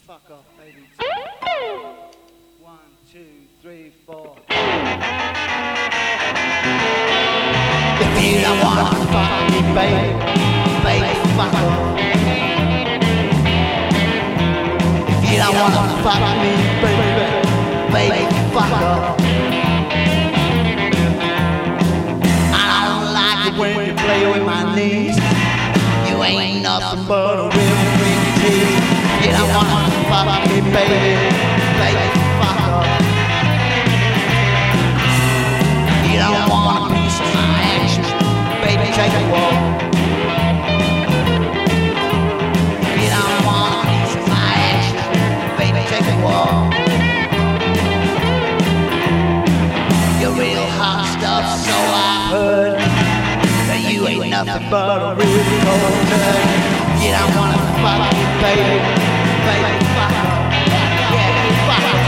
Fuck off, baby. 1, 2, 3, 4. If you don't wanna fuck me, baby, baby, fuck off. If you don't wanna fuck me, baby, baby, fuck off. I don't like it when you play with my knees. You ain't nothing but a real freaky tease. You don't wanna fuck me, baby, baby, fuck off. You don't want a piece of my action, baby, take a walk. You don't want a piece of my action, baby, take a walk. You're real hot stuff, so I heard. That you ain't nothing but a really cold nut. You don't wanna fuck me, baby, baby, fuck off. Yeah, fuck off.